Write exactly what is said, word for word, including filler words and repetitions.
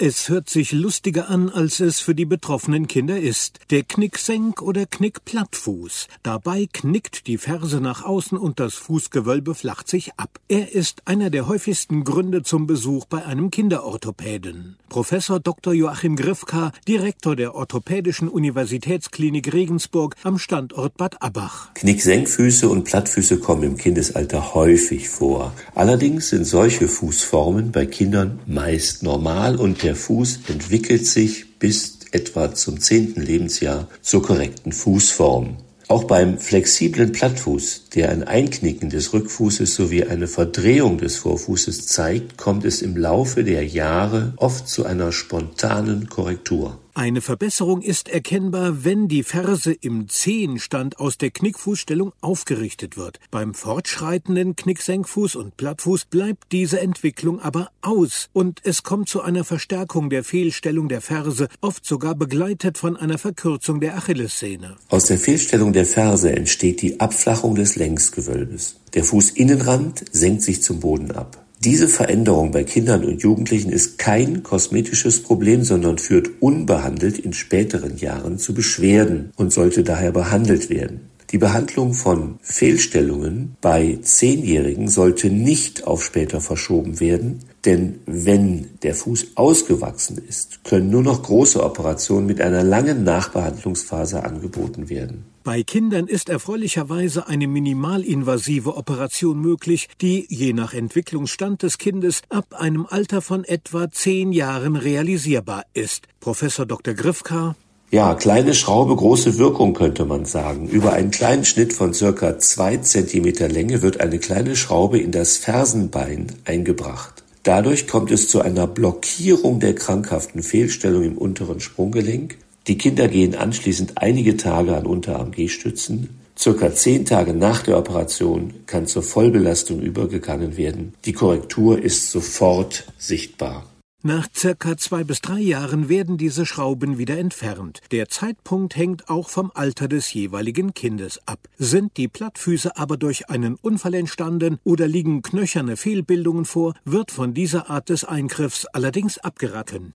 Es hört sich lustiger an, als es für die betroffenen Kinder ist. Der Knicksenk- oder Knickplattfuß. Dabei knickt die Ferse nach außen und das Fußgewölbe flacht sich ab. Er ist einer der häufigsten Gründe zum Besuch bei einem Kinderorthopäden. Professor Doktor Joachim Grifka, Direktor der Orthopädischen Universitätsklinik Regensburg am Standort Bad Abbach. Knicksenkfüße und Plattfüße kommen im Kindesalter häufig vor. Allerdings sind solche Fußformen bei Kindern meist normal und der Fuß entwickelt sich bis etwa zum zehnten Lebensjahr zur korrekten Fußform. Auch beim flexiblen Plattfuß, der ein Einknicken des Rückfußes sowie eine Verdrehung des Vorfußes zeigt, kommt es im Laufe der Jahre oft zu einer spontanen Korrektur. Eine Verbesserung ist erkennbar, wenn die Ferse im Zehenstand aus der Knickfußstellung aufgerichtet wird. Beim fortschreitenden Knicksenkfuß und Plattfuß bleibt diese Entwicklung aber aus und es kommt zu einer Verstärkung der Fehlstellung der Ferse, oft sogar begleitet von einer Verkürzung der Achillessehne. Aus der Fehlstellung der Ferse entsteht die Abflachung des Längsgewölbes. Der Fußinnenrand senkt sich zum Boden ab. Diese Veränderung bei Kindern und Jugendlichen ist kein kosmetisches Problem, sondern führt unbehandelt in späteren Jahren zu Beschwerden und sollte daher behandelt werden. Die Behandlung von Fehlstellungen bei Zehnjährigen sollte nicht auf später verschoben werden, denn wenn der Fuß ausgewachsen ist, können nur noch große Operationen mit einer langen Nachbehandlungsphase angeboten werden. Bei Kindern ist erfreulicherweise eine minimalinvasive Operation möglich, die je nach Entwicklungsstand des Kindes ab einem Alter von etwa zehn Jahren realisierbar ist. Professor Doktor Grifka: Ja, kleine Schraube, große Wirkung, könnte man sagen. Über einen kleinen Schnitt von circa zwei Zentimeter Länge wird eine kleine Schraube in das Fersenbein eingebracht. Dadurch kommt es zu einer Blockierung der krankhaften Fehlstellung im unteren Sprunggelenk. Die Kinder gehen anschließend einige Tage an Unterarm-Gehstützen. Circa zehn Tage nach der Operation kann zur Vollbelastung übergegangen werden. Die Korrektur ist sofort sichtbar. Nach circa zwei bis drei Jahren werden diese Schrauben wieder entfernt. Der Zeitpunkt hängt auch vom Alter des jeweiligen Kindes ab. Sind die Plattfüße aber durch einen Unfall entstanden oder liegen knöcherne Fehlbildungen vor, wird von dieser Art des Eingriffs allerdings abgeraten.